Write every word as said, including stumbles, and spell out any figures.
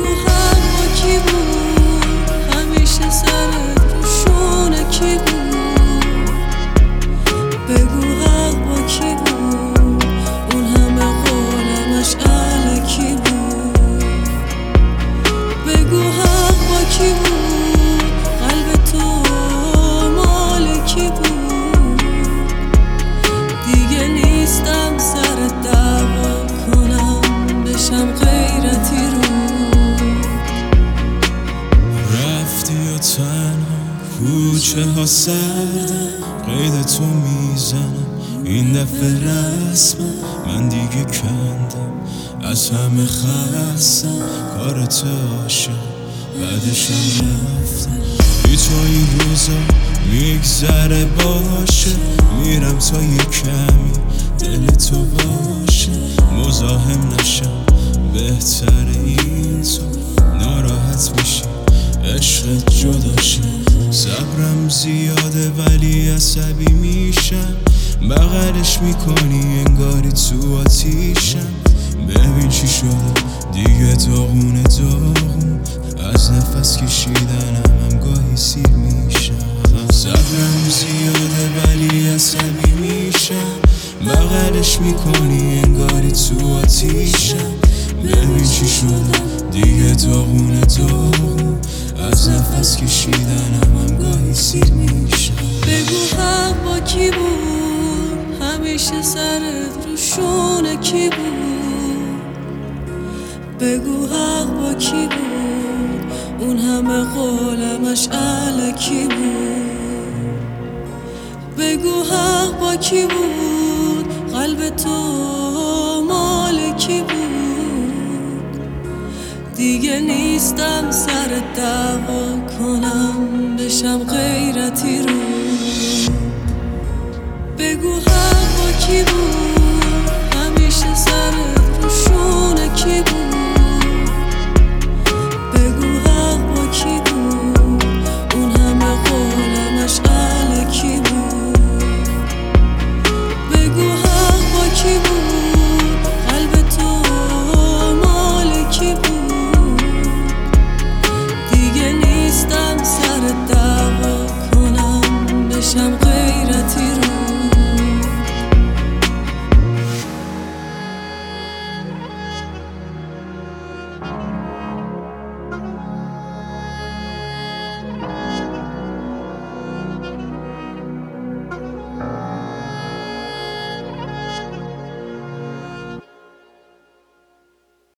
بگو حق با کی بود، همیشه سرت رو شونه کی بود. بگو حق با کی بود، اون همه قولمش الکی بود. بگو حق با کی بود، قلب تو مال کی بود. دیگه نیستم سرت دعوا کنم، بشم غیرتی رو. رفتی و تنها کوچه ها سردم، قید تو میزنم این دفعه رسمم. من دیگه کندم از همه خستم، کارت عاشق بعدشم رفتم. بی تو این روزا میگذره باشه، میرم تا یه کمی دل تو باشه. مزاحم نشم بهتره این تو، ناراحت میشی عشقت جدا شه. صبرم زیاده ولی عصبی میشم، بغلش میکنی انگاری تو آتیشم. ببین چی شده دیگه داغونه داغون، از نفس کشیدنم هم گاهی سیر میشم. صبرم زیاده ولی عصبی میشم، بغلش میکنی انگاری تو آتیشم. ببین چی شده دیگه داغونه داغون، از نفس کشیدنم هم گاهی سیر میشم. بگو حق با کی بود، همیشه سرت رو شونه کی بود. بگو حق با کی بود، اون همه قولمش الکی بود. بگو حق با کی بود، قلب تو مال کی بود. دیگه نیستم سرت دعوا کنم، بشم غیرتی رو. بگو حق با کی بود.